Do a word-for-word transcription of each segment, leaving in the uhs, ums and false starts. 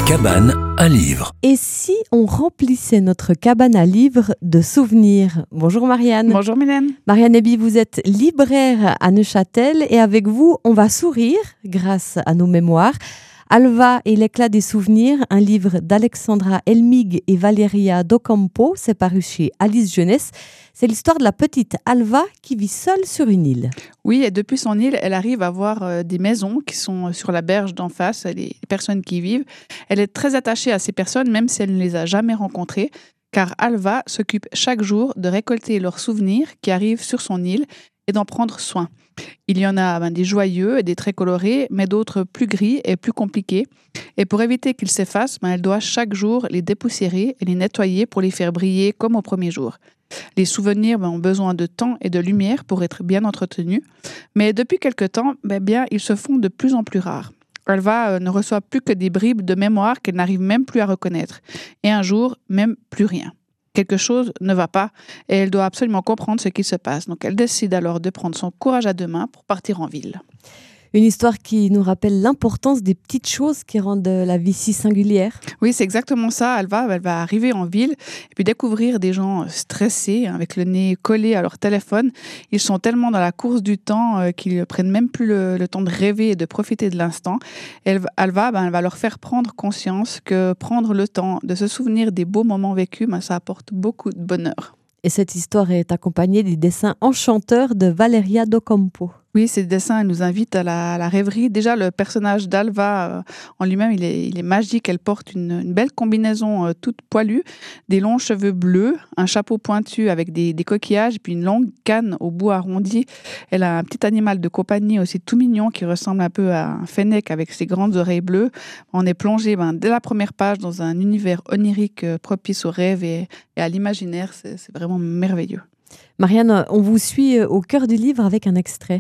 cabane à livres. Et si on remplissait notre cabane à livres de souvenirs? Bonjour Marianne. Bonjour Mylène. Marianne Eby, vous êtes libraire à Neuchâtel et avec vous, on va sourire grâce à nos mémoires. Alva et l'éclat des souvenirs, un livre d'Alexandra Elmig et Valeria Docampo, c'est paru chez Alice Jeunesse. C'est l'histoire de la petite Alva qui vit seule sur une île. Oui, et depuis son île, elle arrive à voir euh, des maisons qui sont sur la berge d'en face, les personnes qui y vivent. Elle est très attachée à ces personnes, même si elle ne les a jamais rencontrées, car Alva s'occupe chaque jour de récolter leurs souvenirs qui arrivent sur son île et d'en prendre soin. Il y en a ben, des joyeux et des très colorés, mais d'autres plus gris et plus compliqués. Et pour éviter qu'ils s'effacent, ben, elle doit chaque jour les dépoussiérer et les nettoyer pour les faire briller comme au premier jour. Les souvenirs ben, ont besoin de temps et de lumière pour être bien entretenus, mais depuis quelque temps, ben, bien, ils se font de plus en plus rares. Alva euh, ne reçoit plus que des bribes de mémoire qu'elle n'arrive même plus à reconnaître. Et un jour, même plus rien. Quelque chose ne va pas et elle doit absolument comprendre ce qui se passe. Donc elle décide alors de prendre son courage à deux mains pour partir en ville. Une histoire qui nous rappelle l'importance des petites choses qui rendent la vie si singulière. Oui, c'est exactement ça. Elle va, elle va arriver en ville et puis découvrir des gens stressés, hein, avec le nez collé à leur téléphone. Ils sont tellement dans la course du temps euh, qu'ils ne prennent même plus le, le temps de rêver et de profiter de l'instant. Elle, elle, va, ben, elle va leur faire prendre conscience que prendre le temps de se souvenir des beaux moments vécus, ben, ça apporte beaucoup de bonheur. Et cette histoire est accompagnée des dessins enchanteurs de Valeria Docampo. Oui, ces dessins nous invitent à la, à la rêverie. Déjà, le personnage d'Alva euh, en lui-même, il est, il est magique. Elle porte une, une belle combinaison euh, toute poilue, des longs cheveux bleus, un chapeau pointu avec des, des coquillages, et puis une longue canne au bout arrondi. Elle a un petit animal de compagnie aussi tout mignon qui ressemble un peu à un fennec avec ses grandes oreilles bleues. On est plongé ben, dès la première page dans un univers onirique euh, propice aux rêves et, et à l'imaginaire. C'est, c'est vraiment merveilleux. Marianne, on vous suit au cœur du livre avec un extrait.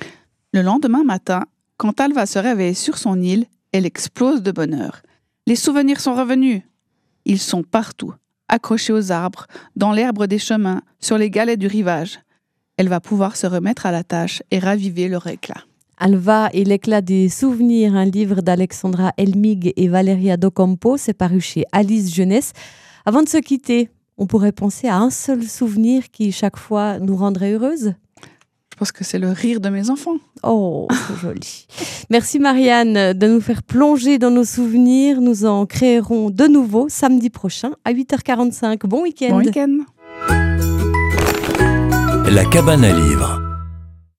Le lendemain matin, quand Alva se réveille sur son île, elle explose de bonheur. Les souvenirs sont revenus. Ils sont partout, accrochés aux arbres, dans l'herbe des chemins, sur les galets du rivage. Elle va pouvoir se remettre à la tâche et raviver leur éclat. Alva et l'éclat des souvenirs, un livre d'Alexandra Elmig et Valeria Docampo, c'est paru chez Alice Jeunesse. Avant de se quitter, on pourrait penser à un seul souvenir qui, chaque fois, nous rendrait heureuse. Je pense que c'est le rire de mes enfants. Oh, c'est joli. Merci Marianne de nous faire plonger dans nos souvenirs. Nous en créerons de nouveau samedi prochain à huit heures quarante-cinq. Bon week-end. Bon week-end. La cabane à livres.